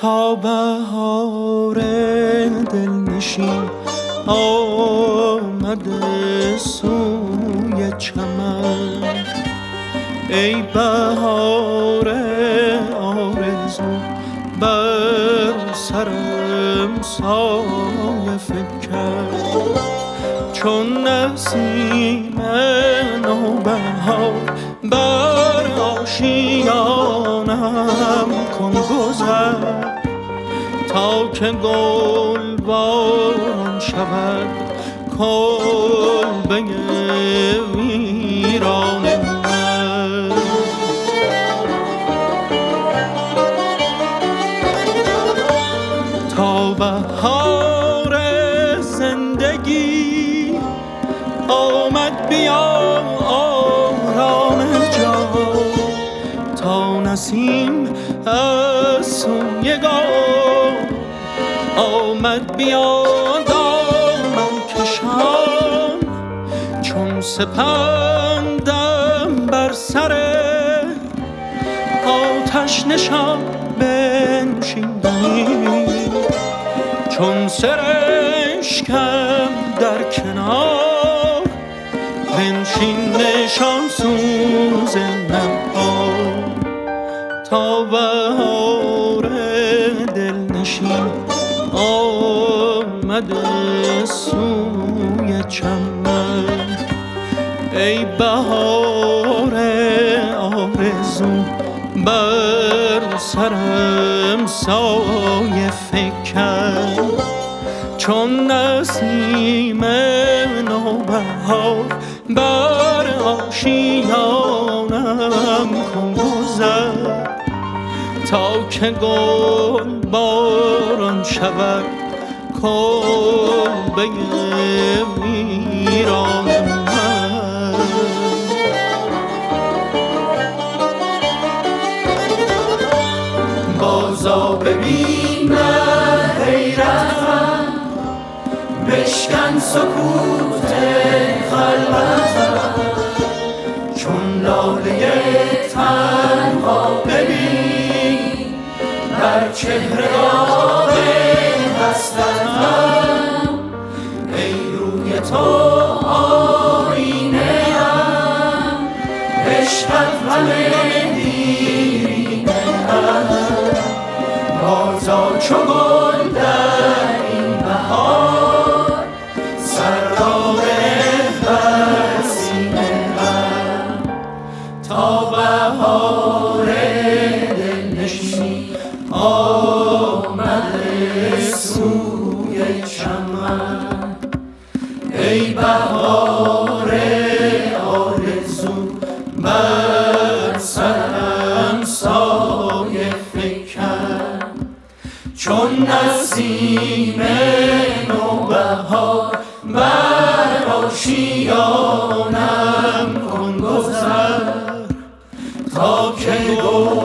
تا بهار دلنشین آمده سوی چمن. ای بهار آرزو بر سرم سایه فکن، چون نسیم نوبهار بر آشیانم کن گذر، تا که گل باران شود کلبه ویران من. تا بهار زندگی آمد بیا آرام جان، تا نسیم از سوی گام آمد بیا دامن کشان، چون سپندم بر سر آتش نشان بنشیندنی، چون سرشکم در کنار بنشین نشان سوز نها. تا بهار دلنشین آمده سوی چمن. ای بهار آرزو بر سرم سایه فکن، چون نسیم نوبهار بر آشیانم کن گذر، تا که گل باران شود کلبه ویران من. بازا ببین نه حیرتم، بشکن سکوت خلوتم، چون لاله تنها ببین بر چهره داغ حسرتم. ای روی تو آینه ام، عشقت همه دیرینه ام، بازا چو گل در این بهار سراب بر سینه ام. تا بهار دلنشین آمده سوی چمن. ای بهار آرزو بر سرم سایه فکن، چون نسیم نوبهار بر آشیانم کن گذر، تا که